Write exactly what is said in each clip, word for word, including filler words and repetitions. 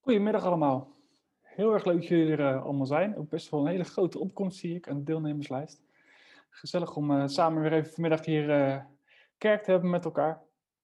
Goedemiddag allemaal. Heel erg leuk dat jullie er eh, allemaal zijn. Ook best wel een hele grote opkomst zie ik aan de deelnemerslijst. Gezellig om eh, samen weer even vanmiddag hier eh, kerk te hebben met elkaar.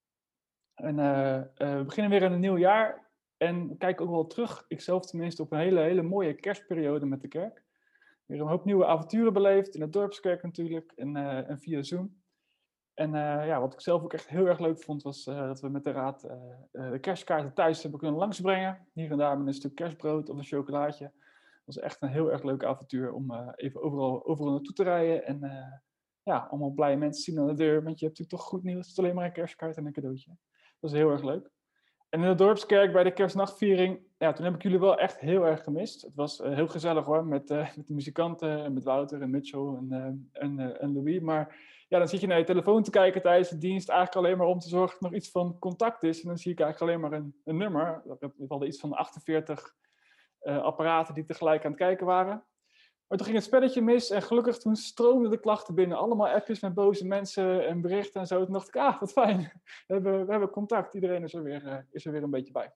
En eh, eh, we beginnen weer in een nieuw jaar. En we kijken ook wel terug, ikzelf tenminste, op een hele, hele mooie kerstperiode met de kerk. Weer een hoop nieuwe avonturen beleefd, in de dorpskerk natuurlijk en, eh, en via Zoom. En eh, ja, wat ik zelf ook echt heel erg leuk vond, was eh, dat we met de raad eh, eh, de kerstkaarten thuis hebben kunnen langsbrengen. Hier en daar met een stuk kerstbrood of een chocolaatje. Dat was echt een heel erg leuk avontuur om eh, even overal, overal naartoe te rijden. En eh, ja, allemaal blije mensen zien aan de deur. Want je hebt natuurlijk toch goed nieuws. Het is alleen maar een kerstkaart en een cadeautje. Dat is heel erg leuk. En in de dorpskerk bij de kerstnachtviering, ja, toen heb ik jullie wel echt heel erg gemist. Het was eh, heel gezellig hoor, met, eh, met de muzikanten en met Wouter en Mitchell en, eh, en, eh, en Louis. Maar ja, dan zit je naar je telefoon te kijken tijdens de dienst, eigenlijk alleen maar om te zorgen dat er nog iets van contact is. En dan zie ik eigenlijk alleen maar een, een nummer. We hadden iets van achtenveertig uh, apparaten die tegelijk aan het kijken waren. Maar toen ging het spelletje mis en gelukkig toen stroomden de klachten binnen. Allemaal appjes met boze mensen en berichten en zo. Toen dacht ik, ah, wat fijn. We hebben, we hebben contact. Iedereen is er, weer, uh, is er weer een beetje bij.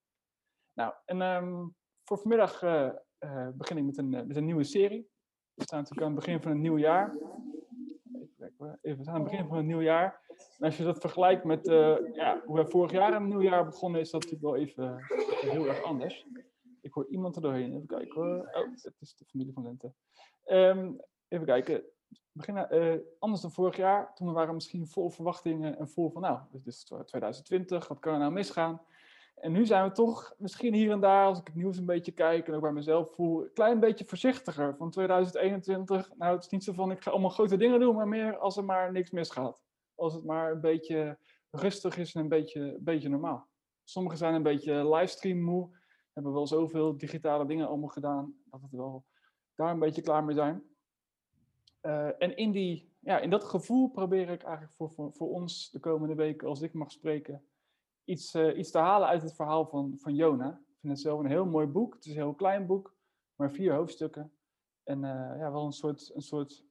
Nou, en um, voor vanmiddag uh, uh, begin ik met een, uh, met een nieuwe serie. We staan natuurlijk aan het begin van een nieuw jaar. Even kijken, even, we staan aan het begin van een nieuw jaar. En als je dat vergelijkt met uh, ja, hoe we vorig jaar een nieuw jaar begonnen, is dat natuurlijk wel even, even heel erg anders. Ik hoor iemand er doorheen. Even kijken hoor. Oh, het is de familie van Lente. Um, even kijken. We beginnen uh, anders dan vorig jaar. Toen waren we misschien vol verwachtingen en vol van, nou, dit is twintig twintig, wat kan er nou misgaan? En nu zijn we toch misschien hier en daar, als ik het nieuws een beetje kijk en ook bij mezelf voel, een klein beetje voorzichtiger van twintig eenentwintig. Nou, het is niet zo van, ik ga allemaal grote dingen doen, maar meer als er maar niks misgaat. Als het maar een beetje rustig is en een beetje, een beetje normaal. Sommigen zijn een beetje livestream moe, hebben wel zoveel digitale dingen allemaal gedaan, dat we wel daar een beetje klaar mee zijn. Uh, en in, die, ja, in dat gevoel probeer ik eigenlijk voor, voor, voor ons de komende weken, als ik mag spreken, iets, uh, iets te halen uit het verhaal van, van Jona. Ik vind het zelf een heel mooi boek. Het is een heel klein boek, maar vier hoofdstukken. En uh, ja, wel een soort, een soort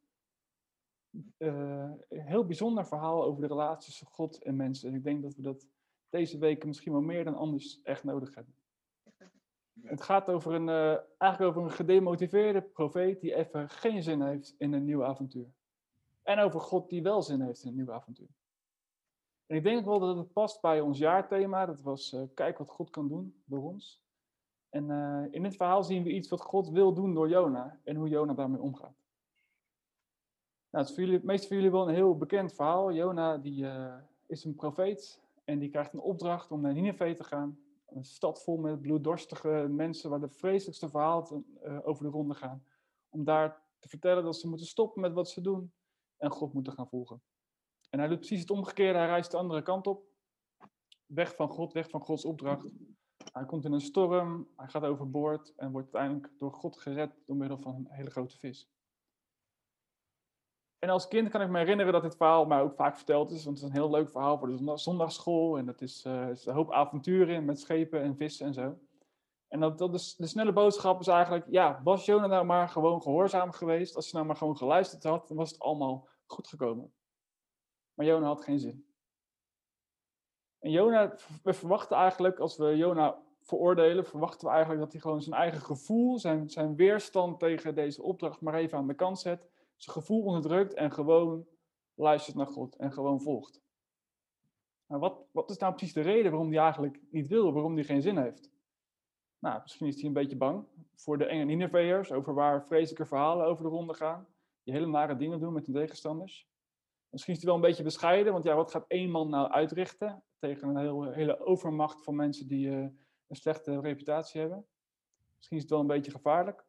uh, heel bijzonder verhaal over de relatie tussen God en mensen. En ik denk dat we dat deze weken misschien wel meer dan anders echt nodig hebben. Het gaat over een, uh, eigenlijk over een gedemotiveerde profeet die even geen zin heeft in een nieuw avontuur. En over God die wel zin heeft in een nieuw avontuur. En ik denk wel dat het past bij ons jaarthema. Dat was uh, kijk wat God kan doen door ons. En uh, in dit verhaal zien we iets wat God wil doen door Jona. En hoe Jona daarmee omgaat. Nou, het is voor jullie, het meeste van jullie wel een heel bekend verhaal. Jona die, uh, is een profeet. En die krijgt een opdracht om naar Nineve te gaan. Een stad vol met bloeddorstige mensen waar de vreselijkste verhalen uh, over de ronde gaan. Om daar te vertellen dat ze moeten stoppen met wat ze doen. En God moeten gaan volgen. En hij doet precies het omgekeerde. Hij reist de andere kant op. Weg van God, weg van Gods opdracht. Hij komt in een storm, hij gaat overboord en wordt uiteindelijk door God gered door middel van een hele grote vis. En als kind kan ik me herinneren dat dit verhaal mij ook vaak verteld is, want het is een heel leuk verhaal voor de zondagsschool en dat is, uh, is een hoop avonturen in met schepen en vissen en zo. En dat, dat is, de snelle boodschap is eigenlijk, ja, was Jona nou maar gewoon gehoorzaam geweest, als hij nou maar gewoon geluisterd had, dan was het allemaal goed gekomen. Maar Jona had geen zin. En Jona, we verwachten eigenlijk, als we Jona veroordelen, verwachten we eigenlijk dat hij gewoon zijn eigen gevoel, zijn, zijn weerstand tegen deze opdracht maar even aan de kant zet, zijn gevoel onderdrukt en gewoon luistert naar God en gewoon volgt. Maar wat, wat is nou precies de reden waarom hij eigenlijk niet wil, waarom hij geen zin heeft? Nou, misschien is hij een beetje bang voor de enge Nineveërs, over waar vreselijke verhalen over de ronde gaan, die hele nare dingen doen met hun tegenstanders. Misschien is hij wel een beetje bescheiden, want ja, wat gaat één man nou uitrichten tegen een heel, hele overmacht van mensen die uh, een slechte reputatie hebben? Misschien is het wel een beetje gevaarlijk.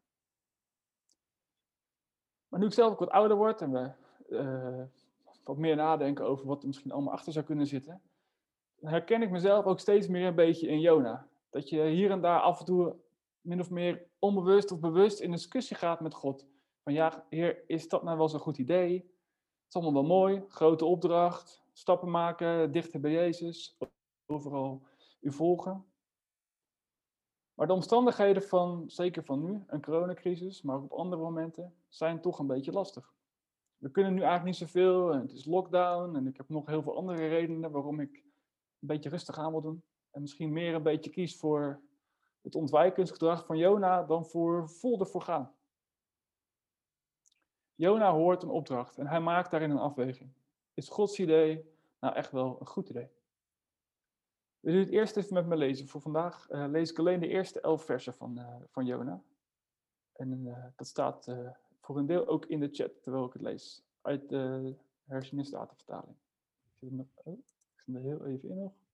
Maar nu ik zelf ook wat ouder word en we uh, wat meer nadenken over wat er misschien allemaal achter zou kunnen zitten, dan herken ik mezelf ook steeds meer een beetje in Jona. Dat je hier en daar af en toe min of meer onbewust of bewust in discussie gaat met God. Van ja, Heer, is dat nou wel zo'n goed idee? Het is allemaal wel mooi, grote opdracht, stappen maken, dichter bij Jezus, overal u volgen. Maar de omstandigheden van, zeker van nu, een coronacrisis, maar ook op andere momenten, zijn toch een beetje lastig. We kunnen nu eigenlijk niet zoveel, en het is lockdown, en ik heb nog heel veel andere redenen waarom ik een beetje rustig aan wil doen. En misschien meer een beetje kies voor het ontwijkingsgedrag van Jona dan voor vol ervoor gaan. Jona hoort een opdracht en hij maakt daarin een afweging. Is Gods idee nou echt wel een goed idee? Wil je het eerst even met me lezen? Voor vandaag uh, lees ik alleen de eerste elf versen van, uh, van Jona. En uh, dat staat uh, voor een deel ook in de chat, terwijl ik het lees. Uit de Herziene Statenvertaling. Ik zit er nog, oh, ik zit er heel even in nog.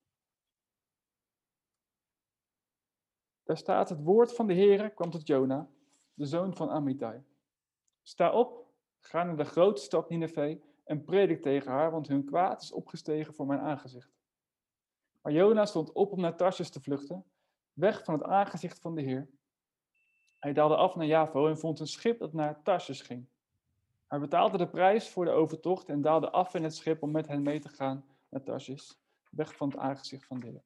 Daar staat: het woord van de Heere kwam tot Jona, de zoon van Amittai. Sta op, ga naar de grote stad Nineve en predik tegen haar, want hun kwaad is opgestegen voor mijn aangezicht. Maar Jona stond op om naar Tarsus te vluchten, weg van het aangezicht van de Heer. Hij daalde af naar Javo en vond een schip dat naar Tarsus ging. Hij betaalde de prijs voor de overtocht en daalde af in het schip om met hen mee te gaan naar Tarsus, weg van het aangezicht van de Heer.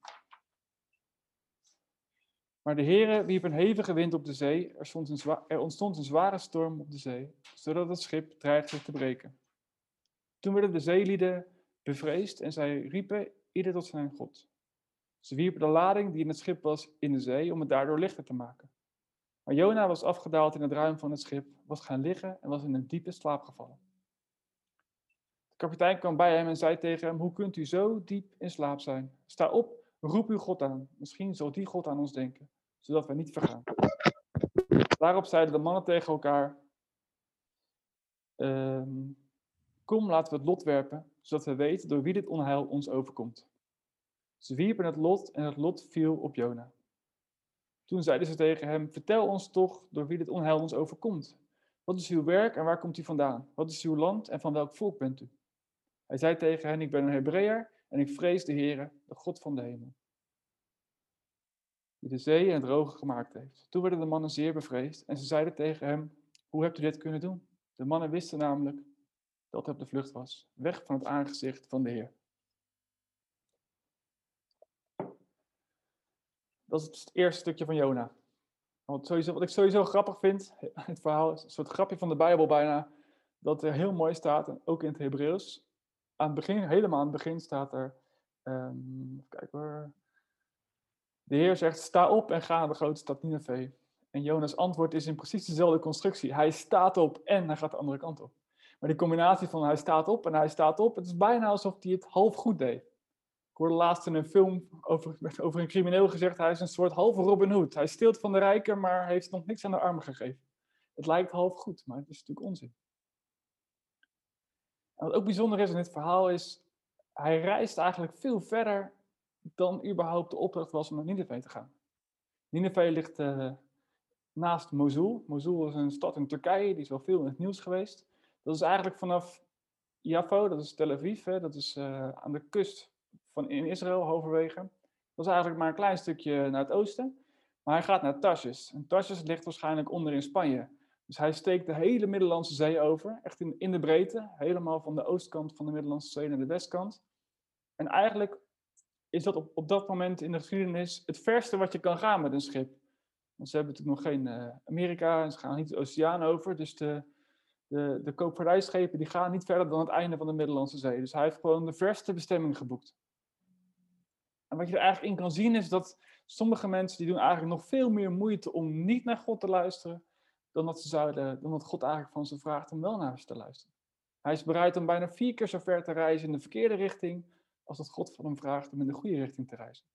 Maar de Heere wierp een hevige wind op de zee, er, stond een zwa- er ontstond een zware storm op de zee, zodat het schip dreigde te breken. Toen werden de zeelieden bevreesd en zij riepen ieder tot zijn god. Ze wierpen de lading die in het schip was in de zee om het daardoor lichter te maken. Maar Jona was afgedaald in het ruim van het schip, was gaan liggen en was in een diepe slaap gevallen. De kapitein kwam bij hem en zei tegen hem: hoe kunt u zo diep in slaap zijn? Sta op, roep uw God aan. Misschien zal die God aan ons denken, zodat wij niet vergaan. Daarop zeiden de mannen tegen elkaar: um, kom, laten we het lot werpen, zodat we weten door wie dit onheil ons overkomt. Ze wierpen het lot en het lot viel op Jona. Toen zeiden ze tegen hem: vertel ons toch door wie dit onheil ons overkomt. Wat is uw werk en waar komt u vandaan? Wat is uw land en van welk volk bent u? Hij zei tegen hen: ik ben een Hebreeër en ik vrees de Heere, de God van de hemel, die de zee en het droge gemaakt heeft. Toen werden de mannen zeer bevreesd en ze zeiden tegen hem: hoe hebt u dit kunnen doen? De mannen wisten namelijk dat hij op de vlucht was, weg van het aangezicht van de Heer. Dat is het eerste stukje van Jona. Wat, sowieso, wat ik sowieso grappig vind, het verhaal is een soort grapje van de Bijbel bijna, dat er heel mooi staat, ook in het Hebreeuws. Aan het begin, helemaal aan het begin staat er, um, kijk hoor. De Heer zegt: sta op en ga naar de grote stad Nineve. En Jonas' antwoord is in precies dezelfde constructie. Hij staat op en hij gaat de andere kant op. Maar die combinatie van hij staat op en hij staat op, het is bijna alsof hij het half goed deed. Ik hoorde laatst in een film over, over een crimineel gezegd: hij is een soort halve Robin Hood. Hij steelt van de rijken, maar heeft nog niks aan de armen gegeven. Het lijkt half goed, maar het is natuurlijk onzin. En wat ook bijzonder is in dit verhaal is, hij reist eigenlijk veel verder dan überhaupt de opdracht was om naar Nineve te gaan. Nineve ligt uh, naast Mosul. Mosul is een stad in Turkije, die is wel veel in het nieuws geweest. Dat is eigenlijk vanaf Jafo, dat is Tel Aviv, hè, dat is uh, aan de kust van in Israël, halverwege. Dat is eigenlijk maar een klein stukje naar het oosten. Maar hij gaat naar Tarsus. En Tarsus ligt waarschijnlijk onder in Spanje. Dus hij steekt de hele Middellandse Zee over, echt in, in de breedte, helemaal van de oostkant van de Middellandse Zee naar de westkant. En eigenlijk is dat op, op dat moment in de geschiedenis het verste wat je kan gaan met een schip. Want ze hebben natuurlijk nog geen uh, Amerika en ze gaan niet de oceaan over. Dus de, de, de koopvaardijschepen die gaan niet verder dan het einde van de Middellandse Zee. Dus hij heeft gewoon de verste bestemming geboekt. En wat je er eigenlijk in kan zien is dat sommige mensen die doen eigenlijk nog veel meer moeite om niet naar God te luisteren, dan dat, ze zouden, dan dat God eigenlijk van ze vraagt om wel naar ze te luisteren. Hij is bereid om bijna vier keer zo ver te reizen in de verkeerde richting, als dat God van hem vraagt om in de goede richting te reizen.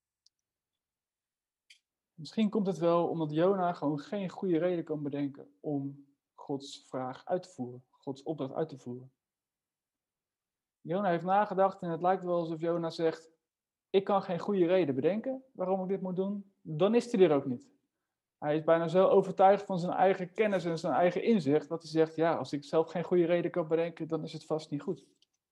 Misschien komt het wel omdat Jona gewoon geen goede reden kan bedenken om Gods vraag uit te voeren, Gods opdracht uit te voeren. Jona heeft nagedacht en het lijkt wel alsof Jona zegt: ik kan geen goede reden bedenken waarom ik dit moet doen, dan is hij er ook niet. Hij is bijna zo overtuigd van zijn eigen kennis en zijn eigen inzicht, dat hij zegt: ja, als ik zelf geen goede reden kan bedenken, dan is het vast niet goed.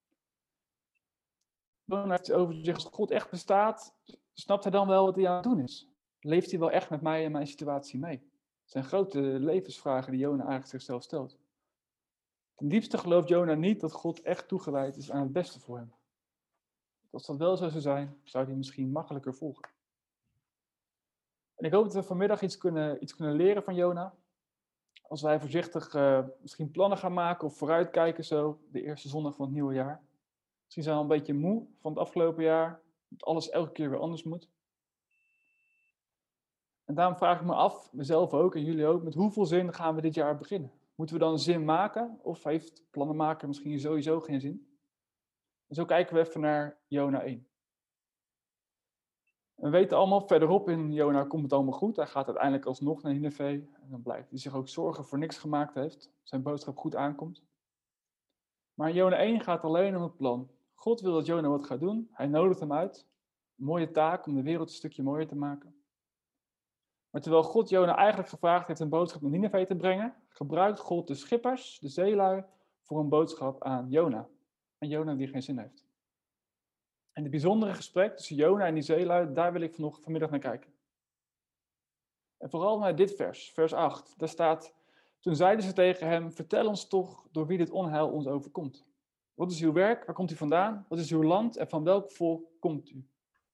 Jona heeft over zich: als God echt bestaat, snapt hij dan wel wat hij aan het doen is? Leeft hij wel echt met mij en mijn situatie mee? Het zijn grote levensvragen die Jona eigenlijk zichzelf stelt. Ten diepste gelooft Jona niet dat God echt toegewijd is aan het beste voor hem. Als dat wel zo zou zijn, zou hij misschien makkelijker volgen. En ik hoop dat we vanmiddag iets kunnen, iets kunnen leren van Jona. Als wij voorzichtig uh, misschien plannen gaan maken of vooruitkijken zo, de eerste zondag van het nieuwe jaar. Misschien zijn we een beetje moe van het afgelopen jaar, dat alles elke keer weer anders moet. En daarom vraag ik me af, mezelf ook en jullie ook, met hoeveel zin gaan we dit jaar beginnen? Moeten we dan zin maken of heeft plannen maken misschien sowieso geen zin? En zo kijken we even naar Jona één. En we weten allemaal, verderop in Jona komt het allemaal goed. Hij gaat uiteindelijk alsnog naar Nineve. En dan blijkt hij zich ook zorgen voor niks gemaakt heeft. Zijn boodschap goed aankomt. Maar in Jona één gaat alleen om het plan. God wil dat Jona wat gaat doen. Hij nodigt hem uit. Een mooie taak om de wereld een stukje mooier te maken. Maar terwijl God Jona eigenlijk gevraagd heeft een boodschap naar Nineve te brengen, gebruikt God de schippers, de zeelui, voor een boodschap aan Jona. En Jona die geen zin heeft. En het bijzondere gesprek tussen Jona en die zeelui, daar wil ik vanochtend, vanmiddag naar kijken. En vooral naar dit vers, vers acht. Daar staat, toen zeiden ze tegen hem, vertel ons toch door wie dit onheil ons overkomt. Wat is uw werk? Waar komt u vandaan? Wat is uw land? En van welk volk komt u?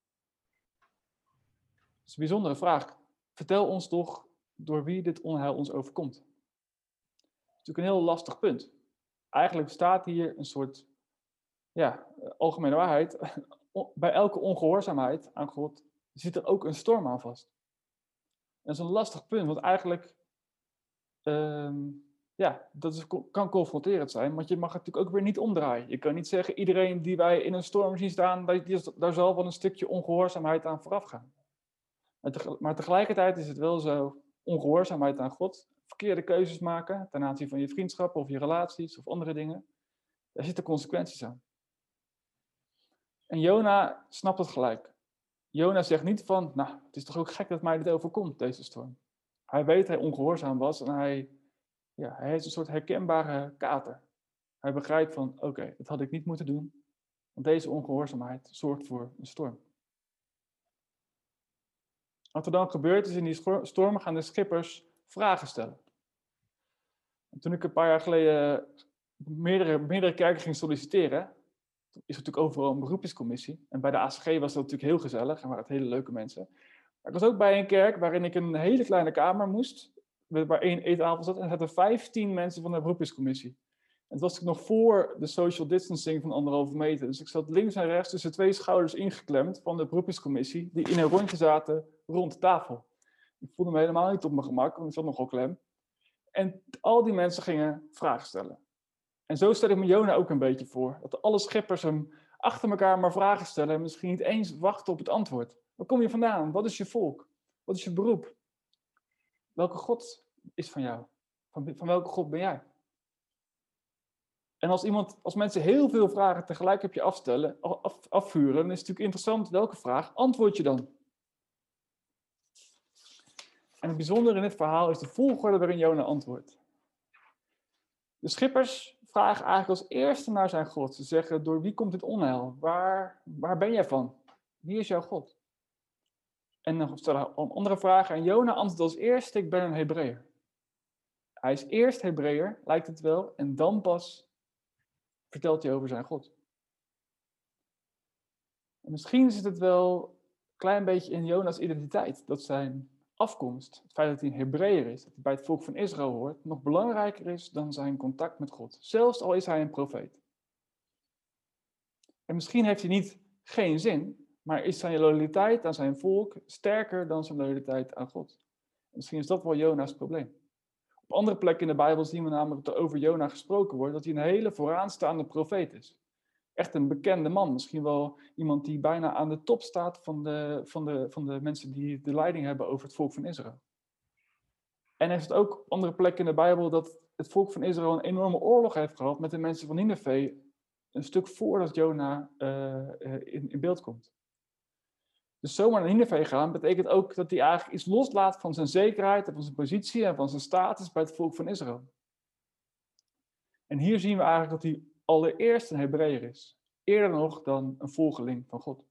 Dat is een bijzondere vraag. Vertel ons toch door wie dit onheil ons overkomt. Dat is natuurlijk een heel lastig punt. Eigenlijk bestaat hier een soort ja, algemene waarheid. Bij elke ongehoorzaamheid aan God zit er ook een storm aan vast. Dat is een lastig punt, want eigenlijk um, ja, dat is, kan confronterend zijn, want je mag het natuurlijk ook weer niet omdraaien. Je kan niet zeggen, iedereen die wij in een storm zien staan, die, daar zal wel een stukje ongehoorzaamheid aan vooraf gaan. Maar tegelijkertijd is het wel zo, ongehoorzaamheid aan God, verkeerde keuzes maken ten aanzien van je vriendschappen of je relaties of andere dingen, daar zitten consequenties aan. En Jona snapt het gelijk. Jona zegt niet van, nou, het is toch ook gek dat mij dit overkomt, deze storm. Hij weet dat hij ongehoorzaam was en hij, ja, hij heeft een soort herkenbare kater. Hij begrijpt van, oké, okay, dat had ik niet moeten doen, want deze ongehoorzaamheid zorgt voor een storm. Wat er dan gebeurt is, in die storm gaan de schippers vragen stellen. En toen ik een paar jaar geleden meerdere, meerdere kerken ging solliciteren, is er natuurlijk overal een beroepscommissie. En bij de A C G was dat natuurlijk heel gezellig en waren het hele leuke mensen. Maar ik was ook bij een kerk waarin ik een hele kleine kamer moest, waar één eettafel zat, en er zaten vijftien mensen van de beroepscommissie. En het was natuurlijk nog voor de social distancing van anderhalve meter. Dus ik zat links en rechts tussen twee schouders ingeklemd van de beroepscommissie, die in een rondje zaten rond de tafel. Ik voelde me helemaal niet op mijn gemak, want ik zat nogal klem. En al die mensen gingen vragen stellen. En zo stel ik me Jona ook een beetje voor. Dat alle schippers hem achter elkaar maar vragen stellen en misschien niet eens wachten op het antwoord. Waar kom je vandaan? Wat is je volk? Wat is je beroep? Welke God is van jou? Van, van welke God ben jij? En als, iemand, als mensen heel veel vragen tegelijk op je afstellen, af, afvuren, dan is het natuurlijk interessant welke vraag antwoord je dan? En het bijzondere in dit verhaal is de volgorde waarin Jona antwoordt. De schippers vragen eigenlijk als eerste naar zijn God. Ze zeggen, door wie komt dit onheil? Waar, waar ben jij van? Wie is jouw God? En dan stellen ze andere vragen. En Jona antwoordt als eerste, ik ben een Hebreeër. Hij is eerst Hebreeër, lijkt het wel, en dan pas vertelt hij over zijn God. En misschien zit het wel een klein beetje in Jona's identiteit, dat zijn afkomst, het feit dat hij een Hebreeër is, dat hij bij het volk van Israël hoort, nog belangrijker is dan zijn contact met God. Zelfs al is hij een profeet. En misschien heeft hij niet geen zin, maar is zijn loyaliteit aan zijn volk sterker dan zijn loyaliteit aan God. En misschien is dat wel Jona's probleem. Op andere plekken in de Bijbel zien we namelijk dat er over Jona gesproken wordt, dat hij een hele vooraanstaande profeet is. Echt een bekende man, misschien wel iemand die bijna aan de top staat van de, van de, van de mensen die de leiding hebben over het volk van Israël. En er is ook op andere plekken in de Bijbel dat het volk van Israël een enorme oorlog heeft gehad met de mensen van Nineve, een stuk voordat Jona uh, in, in beeld komt. Dus zomaar naar Nineve gaan betekent ook dat hij eigenlijk iets loslaat van zijn zekerheid en van zijn positie en van zijn status bij het volk van Israël. En hier zien we eigenlijk dat hij allereerst een Hebreeër is, eerder nog dan een volgeling van God.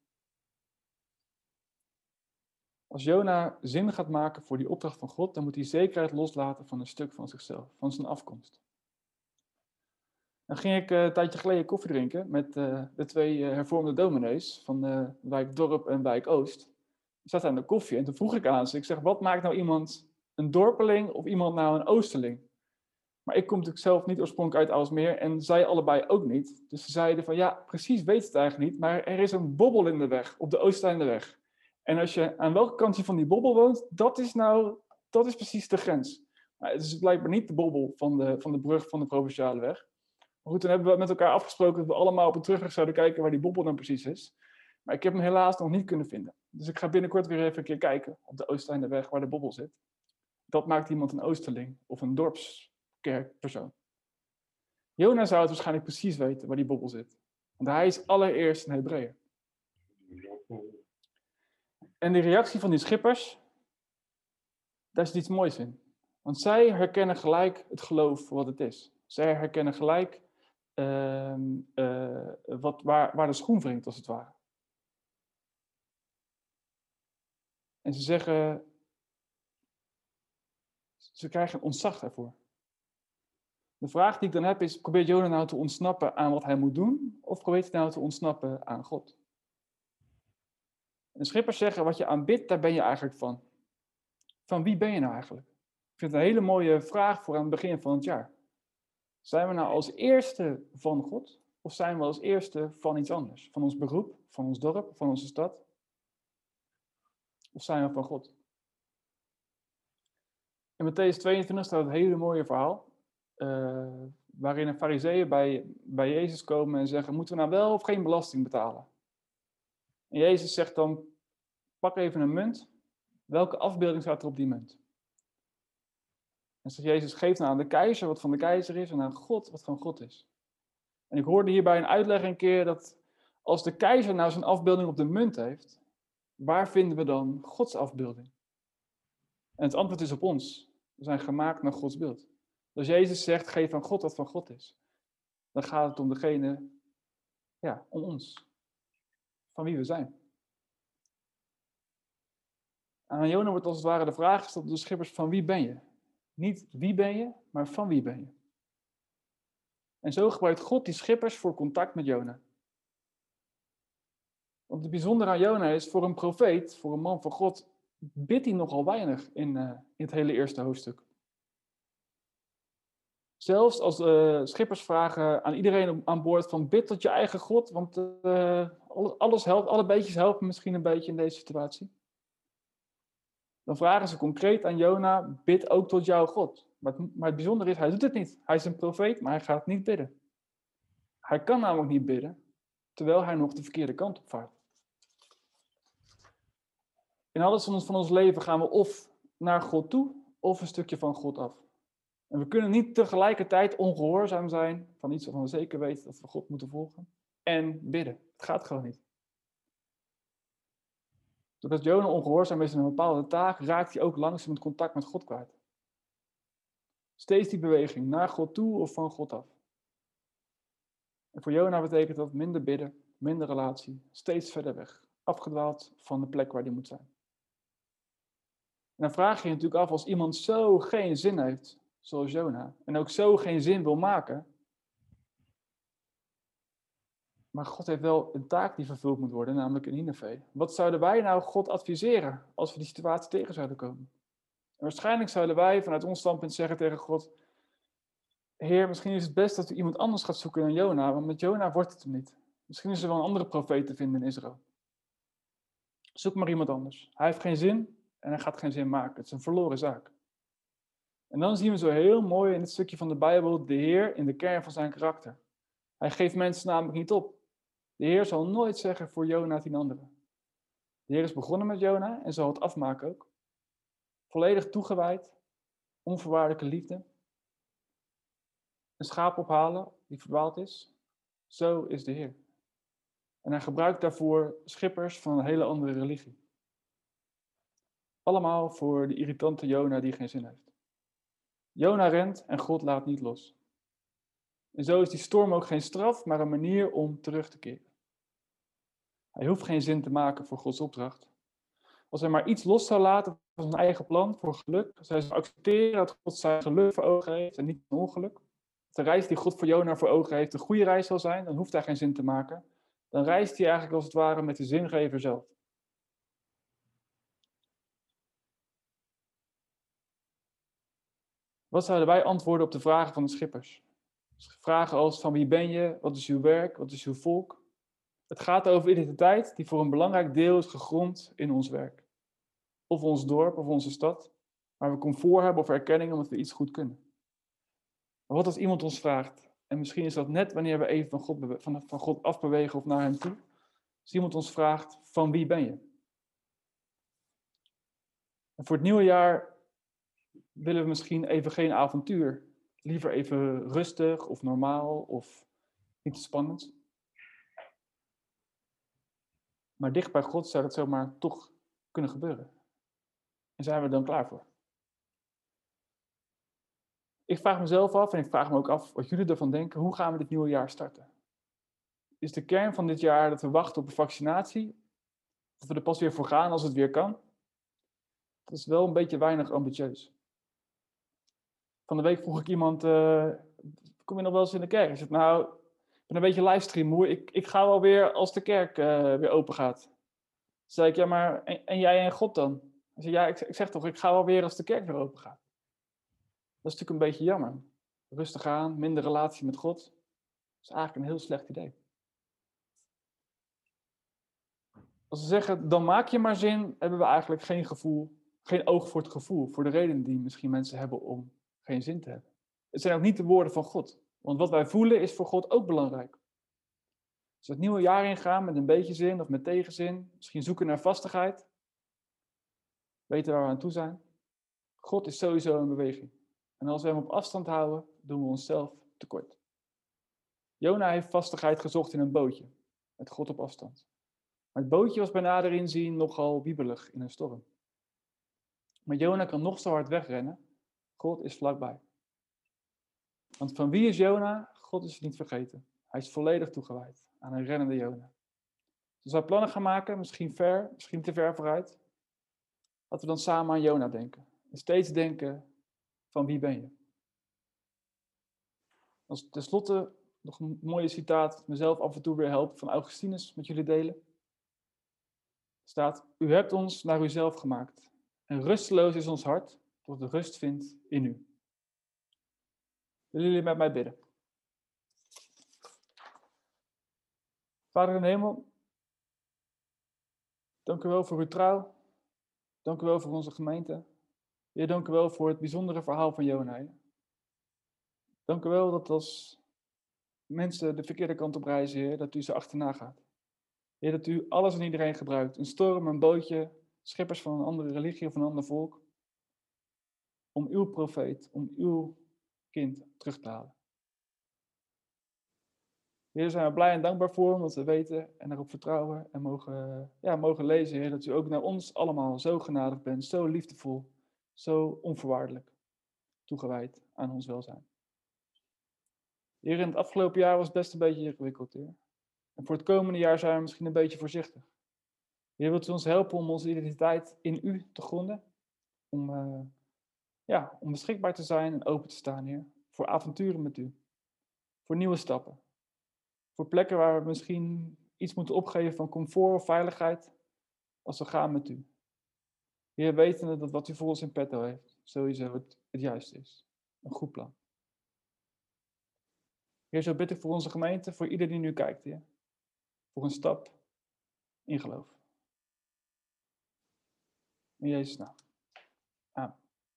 Als Jona zin gaat maken voor die opdracht van God, dan moet hij zekerheid loslaten van een stuk van zichzelf, van zijn afkomst. Dan ging ik uh, een tijdje geleden koffie drinken met uh, de twee uh, hervormde dominees van uh, wijk Dorp en wijk Oost. Ik zat aan de koffie en toen vroeg ik aan ze, ik zeg, wat maakt nou iemand een dorpeling of iemand nou een oosterling? Maar ik kom natuurlijk zelf niet oorspronkelijk uit Aalsmeer en zij allebei ook niet. Dus ze zeiden van, ja, precies weet het eigenlijk niet, maar er is een bobbel in de weg, op de Oostlijnderweg. En als je aan welke kant je van die bobbel woont, dat is nou, dat is precies de grens. Nou, het is blijkbaar niet de bobbel van de, van de brug van de Provinciale weg. Maar goed, toen hebben we met elkaar afgesproken dat we allemaal op een terugweg zouden kijken waar die bobbel dan precies is. Maar ik heb hem helaas nog niet kunnen vinden. Dus ik ga binnenkort weer even een keer kijken op de Oosteinderweg waar de bobbel zit. Dat maakt iemand een Oosterling of een dorpskerkpersoon. Jona zou het waarschijnlijk precies weten waar die bobbel zit. Want hij is allereerst een Hebreeër. En de reactie van die schippers, daar zit iets moois in. Want zij herkennen gelijk het geloof voor wat het is. Zij herkennen gelijk uh, uh, wat, waar, waar de schoen wringt, als het ware. En ze zeggen, ze krijgen ontzag daarvoor. De vraag die ik dan heb is, probeert Jona nou te ontsnappen aan wat hij moet doen? Of probeert hij nou te ontsnappen aan God? En de schippers zeggen, wat je aanbidt, daar ben je eigenlijk van. Van wie ben je nou eigenlijk? Ik vind het een hele mooie vraag voor aan het begin van het jaar. Zijn we nou als eerste van God? Of zijn we als eerste van iets anders? Van ons beroep, van ons dorp, van onze stad? Of zijn we van God? In Mattheüs tweeëntwintig staat een hele mooie verhaal. Uh, waarin een farizeeën bij, bij Jezus komen en zeggen, moeten we nou wel of geen belasting betalen? En Jezus zegt dan, pak even een munt. Welke afbeelding staat er op die munt? En zegt Jezus, geef nou aan de keizer wat van de keizer is en aan God wat van God is. En ik hoorde hierbij een uitleg een keer dat als de keizer nou zijn afbeelding op de munt heeft, waar vinden we dan Gods afbeelding? En het antwoord is op ons. We zijn gemaakt naar Gods beeld. Als Jezus zegt, geef aan God wat van God is, dan gaat het om degene, ja, om ons. Van wie we zijn. Aan Jona wordt als het ware de vraag gesteld door de schippers, van wie ben je? Niet wie ben je, maar van wie ben je? En zo gebruikt God die schippers voor contact met Jona. Want het bijzondere aan Jona is, voor een profeet, voor een man van God, bidt hij nogal weinig in, uh, in het hele eerste hoofdstuk. Zelfs als uh, schippers vragen aan iedereen aan boord van bid tot je eigen God, want uh, alles helpt, alle beetjes helpen misschien een beetje in deze situatie. Dan vragen ze concreet aan Jona, bid ook tot jouw God. Maar het, maar het bijzondere is, hij doet het niet. Hij is een profeet, maar hij gaat niet bidden. Hij kan namelijk niet bidden, terwijl hij nog de verkeerde kant op vaart. In alles van ons leven gaan we of naar God toe, of een stukje van God af. En we kunnen niet tegelijkertijd ongehoorzaam zijn van iets waarvan we zeker weten dat we God moeten volgen, en bidden. Het gaat gewoon niet. Doordat Jona ongehoorzaam is in een bepaalde taak, raakt hij ook langzaam het contact met God kwijt. Steeds die beweging, naar God toe of van God af. En voor Jona betekent dat minder bidden, minder relatie, steeds verder weg. Afgedwaald van de plek waar hij moet zijn. En dan vraag je je natuurlijk af, als iemand zo geen zin heeft, zoals Jona, en ook zo geen zin wil maken, maar God heeft wel een taak die vervuld moet worden, namelijk in Nineve. Wat zouden wij nou God adviseren als we die situatie tegen zouden komen? En waarschijnlijk zouden wij vanuit ons standpunt zeggen tegen God, Heer, misschien is het best dat u iemand anders gaat zoeken dan Jona, want met Jona wordt het hem niet. Misschien is er wel een andere profeet te vinden in Israël. Zoek maar iemand anders. Hij heeft geen zin en hij gaat geen zin maken. Het is een verloren zaak. En dan zien we zo heel mooi in dit stukje van de Bijbel de Heer in de kern van zijn karakter. Hij geeft mensen namelijk niet op. De Heer zal nooit zeggen voor Jona tien anderen. De Heer is begonnen met Jona en zal het afmaken ook. Volledig toegewijd, onvoorwaardelijke liefde. Een schaap ophalen die verdwaald is. Zo is de Heer. En hij gebruikt daarvoor schippers van een hele andere religie. Allemaal voor de irritante Jona die geen zin heeft. Jona rent en God laat niet los. En zo is die storm ook geen straf, maar een manier om terug te keren. Hij hoeft geen zin te maken voor Gods opdracht. Als hij maar iets los zou laten van zijn eigen plan voor geluk, als hij zou accepteren dat God zijn geluk voor ogen heeft en niet een ongeluk, dat de reis die God voor Jona voor ogen heeft een goede reis zal zijn, dan hoeft hij geen zin te maken. Dan reist hij eigenlijk als het ware met de zingever zelf. Wat zouden wij antwoorden op de vragen van de schippers? Vragen als van wie ben je, wat is uw werk, wat is uw volk? Het gaat over identiteit die voor een belangrijk deel is gegrond in ons werk. Of ons dorp of onze stad, waar we comfort hebben of erkenning omdat we iets goed kunnen. Maar wat als iemand ons vraagt, en misschien is dat net wanneer we even van God, bewe- van, van God afbewegen of naar hem toe, als iemand ons vraagt, van wie ben je? En voor het nieuwe jaar willen we misschien even geen avontuur. Liever even rustig of normaal of iets spannends. Maar dicht bij God zou dat zomaar toch kunnen gebeuren. En zijn we er dan klaar voor? Ik vraag mezelf af en ik vraag me ook af wat jullie ervan denken. Hoe gaan we dit nieuwe jaar starten? Is de kern van dit jaar dat we wachten op een vaccinatie? Dat we er pas weer voor gaan als het weer kan? Dat is wel een beetje weinig ambitieus. Van de week vroeg ik iemand, uh, kom je nog wel eens in de kerk? Ik zeg, nou, ik ben een beetje livestreammoe. Ik, ik ga wel weer als de kerk uh, weer open gaat. Toen zei ik, ja, maar en, en jij en God dan? Hij zei, ja, ik, ik zeg toch, ik ga wel weer als de kerk weer open gaat. Dat is natuurlijk een beetje jammer. Rustig aan, minder relatie met God. Dat is eigenlijk een heel slecht idee. Als we zeggen, dan maak je maar zin, hebben we eigenlijk geen gevoel, geen oog voor het gevoel, voor de reden die misschien mensen hebben om geen zin te hebben. Het zijn ook niet de woorden van God. Want wat wij voelen is voor God ook belangrijk. Als we het nieuwe jaar ingaan met een beetje zin of met tegenzin, misschien zoeken naar vastigheid, weten waar we aan toe zijn. God is sowieso in beweging. En als we hem op afstand houden, doen we onszelf tekort. Jona heeft vastigheid gezocht in een bootje, met God op afstand. Maar het bootje was bij nader inzien nogal wiebelig in een storm. Maar Jona kan nog zo hard wegrennen, God is vlakbij. Want van wie is Jona? God is het niet vergeten. Hij is volledig toegewijd aan een rennende Jona. Als wij plannen gaan maken, misschien ver, misschien te ver vooruit, laten we dan samen aan Jona denken. En steeds denken, van wie ben je? Als tenslotte nog een mooie citaat dat mezelf af en toe weer helpt van Augustinus met jullie delen. Er staat, u hebt ons naar uzelf gemaakt. En rusteloos is ons hart, tot de rust vindt in u. Willen jullie met mij bidden? Vader in de hemel, dank u wel voor uw trouw. Dank u wel voor onze gemeente. Heer, dank u wel voor het bijzondere verhaal van Jona. Heer. Dank u wel dat als mensen de verkeerde kant op reizen, Heer, dat u ze achterna gaat. Heer, dat u alles en iedereen gebruikt. Een storm, een bootje, schippers van een andere religie of een ander volk. Om uw profeet, om uw kind terug te halen. Heer, daar zijn we blij en dankbaar voor, omdat we weten en erop vertrouwen en mogen, ja, mogen lezen, Heer, dat u ook naar ons allemaal zo genadig bent, zo liefdevol, zo onvoorwaardelijk toegewijd aan ons welzijn. Heer, in het afgelopen jaar was het best een beetje ingewikkeld, Heer. En voor het komende jaar zijn we misschien een beetje voorzichtig. Heer, wilt u ons helpen om onze identiteit in u te gronden? Om, uh, ja, om beschikbaar te zijn en open te staan, Heer. Voor avonturen met u. Voor nieuwe stappen. Voor plekken waar we misschien iets moeten opgeven van comfort of veiligheid. Als we gaan met u. Heer, wetende dat wat u voor ons in petto heeft, sowieso het, het juiste is. Een goed plan. Heer, zo bid ik voor onze gemeente, voor ieder die nu kijkt, Heer. Voor een stap in geloof. In Jezus' naam. Amen.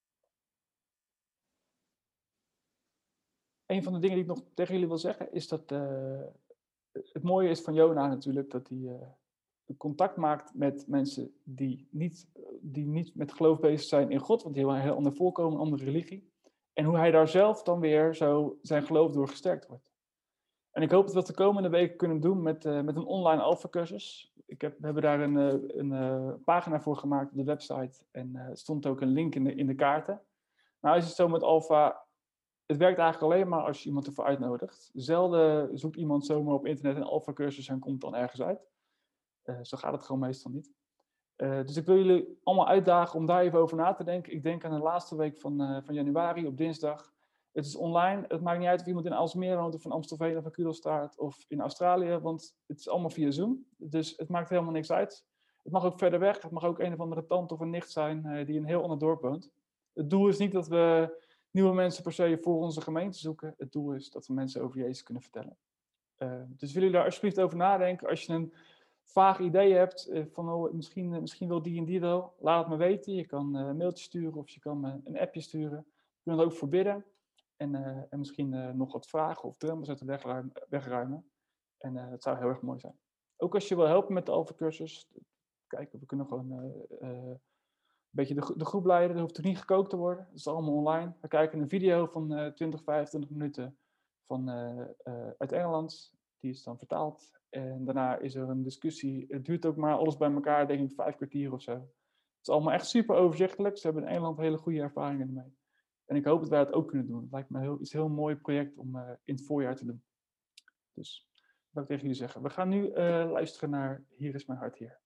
Een van de dingen die ik nog tegen jullie wil zeggen, is dat uh, het mooie is van Jona natuurlijk, dat hij uh, contact maakt met mensen die niet, die niet met geloof bezig zijn in God, want die hebben een heel ander voorkomen, een andere religie. En hoe hij daar zelf dan weer zo zijn geloof door gesterkt wordt. En ik hoop dat we dat de komende weken kunnen doen met, uh, met een online alpha-cursus. Ik heb, we hebben daar een, uh, een uh, pagina voor gemaakt op de website. En uh, er stond ook een link in de, in de kaarten. Nou is het zo met alpha, het werkt eigenlijk alleen maar als je iemand ervoor uitnodigt. Zelden zoekt iemand zomaar op internet een alpha-cursus en komt dan ergens uit. Uh, zo gaat het gewoon meestal niet. Uh, dus ik wil jullie allemaal uitdagen om daar even over na te denken. Ik denk aan de laatste week van, uh, van januari op dinsdag. Het is online. Het maakt niet uit of iemand in Aalsmeer woont of van Amstelveen of van Kudelstaart of in Australië, want het is allemaal via Zoom. Dus het maakt helemaal niks uit. Het mag ook verder weg. Het mag ook een of andere tante of een nicht zijn uh, die in een heel ander dorp woont. Het doel is niet dat we nieuwe mensen per se voor onze gemeente zoeken. Het doel is dat we mensen over Jezus kunnen vertellen. Uh, dus willen jullie daar alsjeblieft over nadenken. Als je een vaag idee hebt uh, van oh, misschien, uh, misschien wil die en die wel, laat het me weten. Je kan uh, een mailtje sturen of je kan uh, een appje sturen. Je kunt het ook voor bidden. En, uh, en misschien uh, nog wat vragen of drempels uit de weg ruimen. wegruimen. En uh, dat zou heel erg mooi zijn. Ook als je wil helpen met de Alpha-cursus. Kijk, we kunnen gewoon uh, uh, een beetje de, de groep leiden. Er hoeft er niet gekookt te worden. Dat is allemaal online. We kijken een video van uh, twintig, vijfentwintig minuten van, uh, uh, uit Engeland. Die is dan vertaald. En daarna is er een discussie. Het duurt ook maar alles bij elkaar, denk ik, vijf kwartier of zo. Het is allemaal echt super overzichtelijk. Ze hebben in Engeland hele goede ervaringen ermee. En ik hoop dat wij het ook kunnen doen. Het lijkt me een heel, iets heel mooi project om uh, in het voorjaar te doen. Dus dat wil ik tegen jullie zeggen. We gaan nu uh, luisteren naar Hier is mijn hart, Heer.